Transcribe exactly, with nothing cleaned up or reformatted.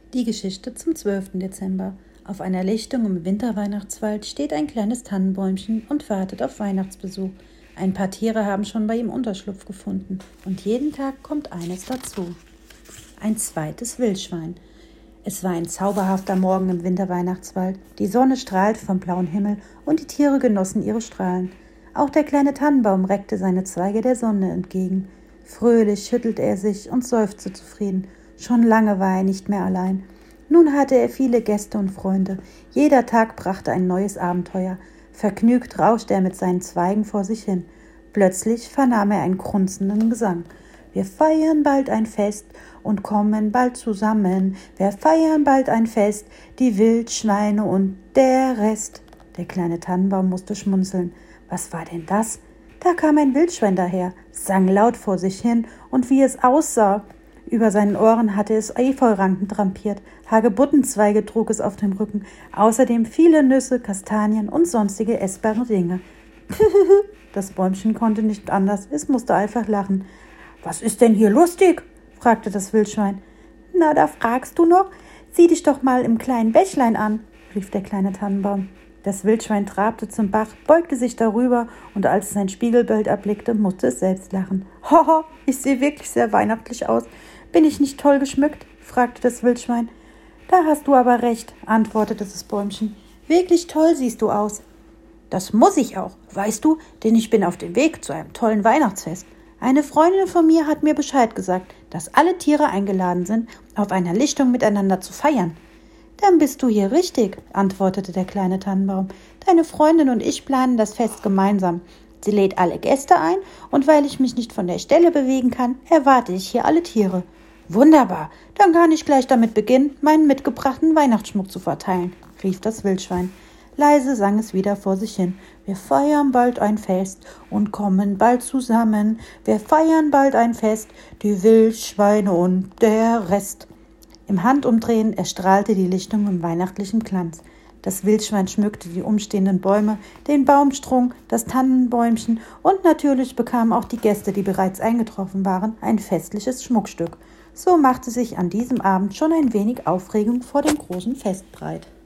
Die Geschichte zum zwölften Dezember. Auf einer Lichtung im Winterweihnachtswald steht ein kleines Tannenbäumchen und wartet auf Weihnachtsbesuch. Ein paar Tiere haben schon bei ihm Unterschlupf gefunden und jeden Tag kommt eines dazu. Ein zweites Wildschwein. Es war ein zauberhafter Morgen im Winterweihnachtswald. Die Sonne strahlte vom blauen Himmel und die Tiere genossen ihre Strahlen. Auch der kleine Tannenbaum reckte seine Zweige der Sonne entgegen. Fröhlich schüttelte er sich und seufzte zufrieden. Schon lange war er nicht mehr allein. Nun hatte er viele Gäste und Freunde. Jeder Tag brachte ein neues Abenteuer. Vergnügt rauschte er mit seinen Zweigen vor sich hin. Plötzlich vernahm er einen grunzenden Gesang. Wir feiern bald ein Fest und kommen bald zusammen. Wir feiern bald ein Fest, die Wildschweine und der Rest. Der kleine Tannenbaum musste schmunzeln. Was war denn das? Da kam ein Wildschwein daher, sang laut vor sich hin und wie es aussah. Über seinen Ohren hatte es Efeuranken drapiert, Hagebuttenzweige trug es auf dem Rücken, außerdem viele Nüsse, Kastanien und sonstige essbare Dinge. Das Bäumchen konnte nicht anders, es musste einfach lachen. »Was ist denn hier lustig?« fragte das Wildschwein. »Na, da fragst du noch? Sieh dich doch mal im kleinen Bächlein an«, rief der kleine Tannenbaum. Das Wildschwein trabte zum Bach, beugte sich darüber und als es sein Spiegelbild erblickte, musste es selbst lachen. »Hoho, ich sehe wirklich sehr weihnachtlich aus. Bin ich nicht toll geschmückt?« fragte das Wildschwein. »Da hast du aber recht«, antwortete das Bäumchen. »Wirklich toll siehst du aus.« »Das muss ich auch, weißt du, denn ich bin auf dem Weg zu einem tollen Weihnachtsfest. Eine Freundin von mir hat mir Bescheid gesagt, dass alle Tiere eingeladen sind, auf einer Lichtung miteinander zu feiern.« »Dann bist du hier richtig«, antwortete der kleine Tannenbaum. »Deine Freundin und ich planen das Fest gemeinsam. Sie lädt alle Gäste ein und weil ich mich nicht von der Stelle bewegen kann, erwarte ich hier alle Tiere.« »Wunderbar, dann kann ich gleich damit beginnen, meinen mitgebrachten Weihnachtsschmuck zu verteilen«, rief das Wildschwein. Leise sang es wieder vor sich hin. »Wir feiern bald ein Fest und kommen bald zusammen. Wir feiern bald ein Fest, die Wildschweine und der Rest.« Im Handumdrehen erstrahlte die Lichtung im weihnachtlichen Glanz. Das Wildschwein schmückte die umstehenden Bäume, den Baumstrunk, das Tannenbäumchen und natürlich bekamen auch die Gäste, die bereits eingetroffen waren, ein festliches Schmuckstück. So machte sich an diesem Abend schon ein wenig Aufregung vor dem großen Fest breit.